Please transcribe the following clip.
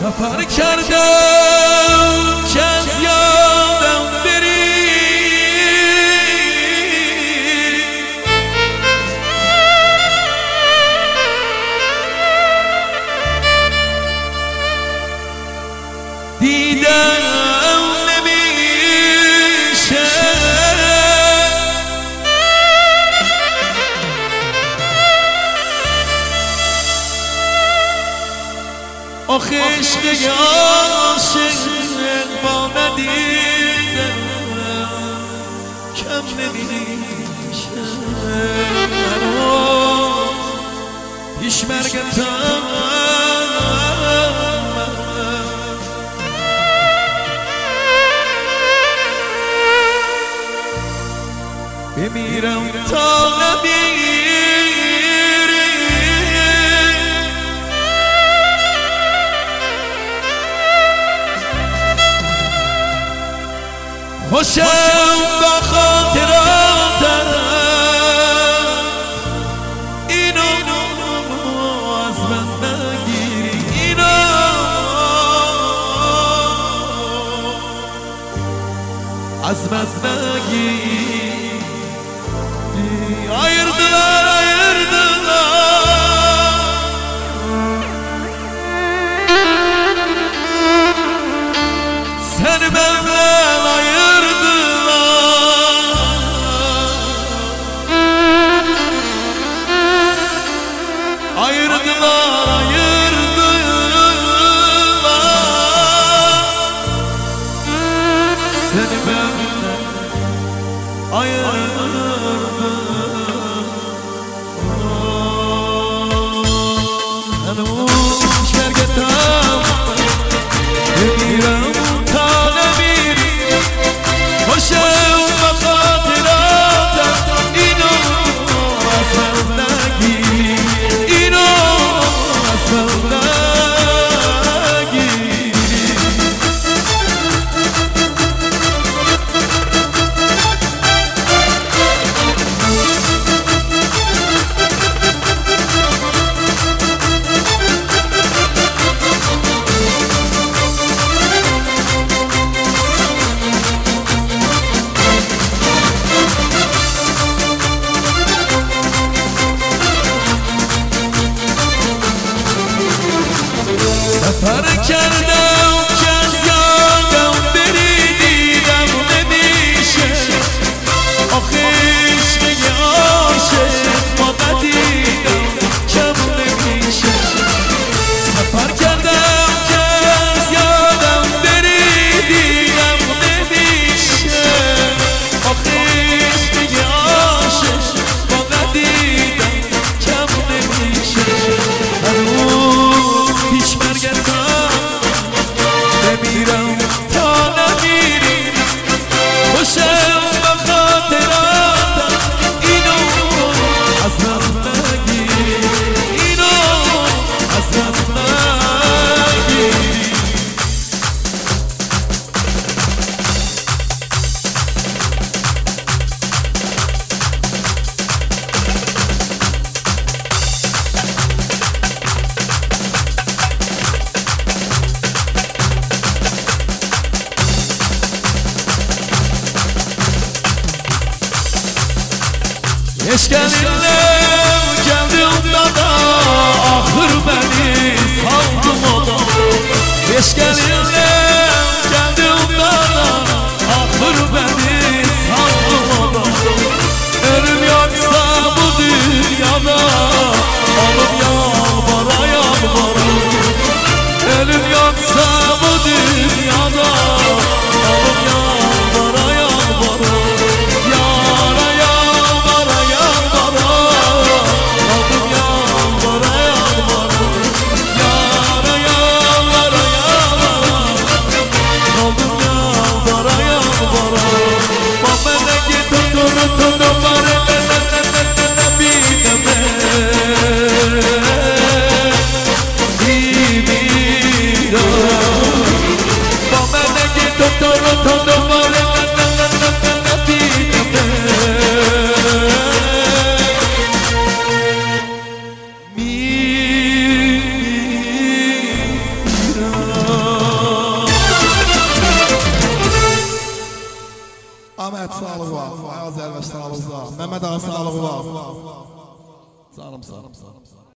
سفر کردم که از یادم بری، دیدم نمیشه آخه عشق عاشق با ندیدم کم نمیشه پیش مرگتم بمیرم تا نمیری، خوشم با خاطراتم اینو از من نگیری، اینو از من نگیری. Ayırdılar, ayırdılar seni benden ayırdılar, ayırdılar, ayırdılar seni benden ayırdılar. بمیرم تا نمیری خوشم با خاطراتم اینو از من نگیری، اینو از من نگیری. سفر کردم که از یادم بری، دیدم نمیشه آخه عشق عاشق با ندیدم کم نمیشه. سفر کردم که از یادم بری، دیدم نمیشه آخه عشق عاشق با ندیدم کم نمیشه. پیش مرگتم بمیرم تا نمیری خوشم با خاطراتم اینو از من نگیری، اینو از من نگیری. Eşkelinle geldim dada, ahır beni saldım oda. Eşkelinle geldim dada, ahır beni saldım oda. Ölüm yoksa bu dünyada, alıp yalvara yalvara. Ölüm yoksa bu dünyada, alıp yalvara yalvara. Ahmet sağlığı var, Ayaz Əlvəş sağlığı var, Mehmet Ağa sağlığı var. Sağ olun.